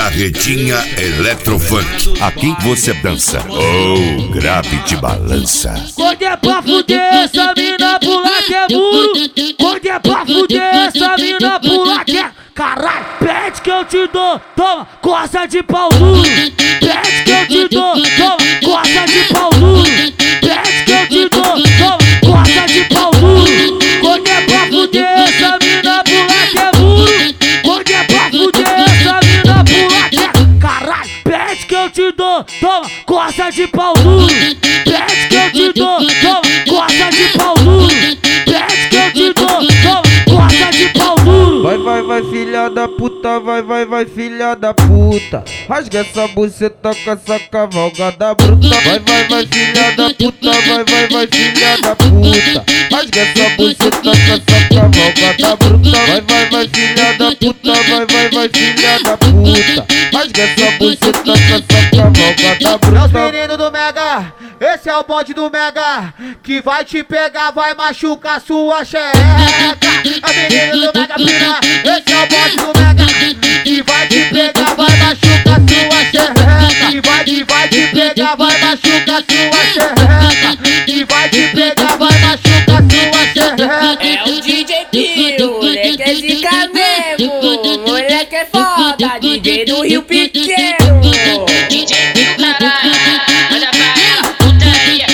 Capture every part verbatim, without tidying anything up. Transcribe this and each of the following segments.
Carretinha Eletrofunk. Aqui você dança. Oh, grave de balança. Quando é pra fuder, essa mina pula que é muro. Quando é pra fuder, essa mina pula que é... Caralho, pede que eu te dou, toma, coça de pau duro. Pede que eu te dou, toma, coça de pau duro. Pede que eu te dou, toma, coça de pau duro. Quando é pra fuder, essa mina pula que é muro. Quando é pra fuder, essa mina pula que é... Caralho, pede que eu te dou, toma, coça de pau duro. Pede que eu te dou, toma, coça de pau duro. Pede que eu te dou, toma, coça de pau duro. Vai, vai, vai, filha da puta, vai, vai, vai, filha da puta. Rasga essa buceta com essa cavalgada bruta. Vai, vai, vai, filha da puta, vai, vai, vai, filha da puta. Rasga essa buceta com essa cavalgada bruta. Vai, vai, vai, filha da puta, vai, vai, vai, filha da puta. Rasga essa buceta com essa cavalgada bruta. Meus meninos do Mega, esse é o bonde do Mega, que vai te pegar, vai machucar sua xereca. Meus meninos do Mega Pina, esse é o bonde do Mega, que vai te pegar, vai machucar sua xereca. Que vai, que vai te pegar, vai machucar sua xereca. Que vai te pegar, vai machucar sua xereca. É o D J Pio, moleque é zica mesmo. Moleque é foda, D J do Rio Pequeno. D J Pio, caralho, manda pra ela, putaria.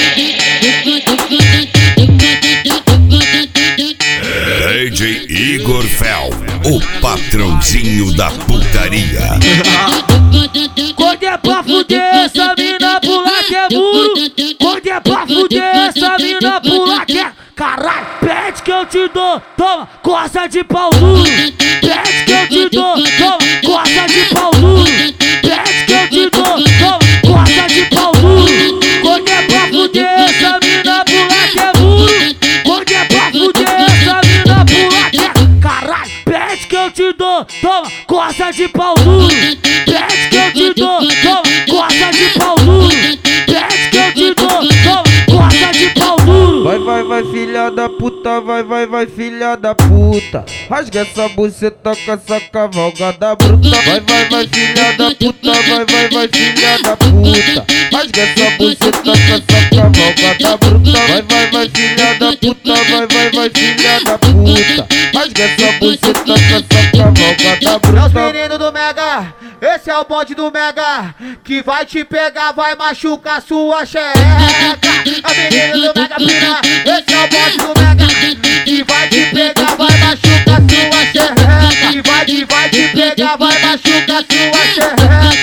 D J Igor Fel, o patrãozinho da putaria. Quando é pra fuder, essa mina pula que é muro. Quando é pra fuder, essa mina pula que é... Caralho, pede que eu te dou, toma, coça de pau duro. Pede que eu te dou, toma, coça de pau duro. Pede que eu te dou, toma, coça de pau duro. Quando é pra fuder, essa mina pula que é muro. Quando é pra fuder, essa mina pula que é... Caralho, pede que eu te dou, toma, coça de pau duro. Pede que eu te dou, toma, coça de pau duro. Pede que eu te dou, toma, coça de pau duro. Vai, vai, vai, filha da puta, vai, vai, vai, filha da puta. Rasga essa buceta com essa cavalgada bruta. Vai, vai, vai, filha da puta, vai, vai, vai, filha da puta. Rasga essa buceta com essa cavalgada bruta. Vai, vai, vai, filha da puta, vai, vai, vai, filha da puta. Rasga essa buceta com essa cavalgada bruta. Meus meninos do Mega, esse é o bonde do Mega, que vai te pegar, vai machucar sua xereca. Meus meninos do Mega Pina, esse é o bonde do Mega, que vai te pegar, vai machucar sua xereca. Que vai, que vai te pegar, vai machucar sua xereca.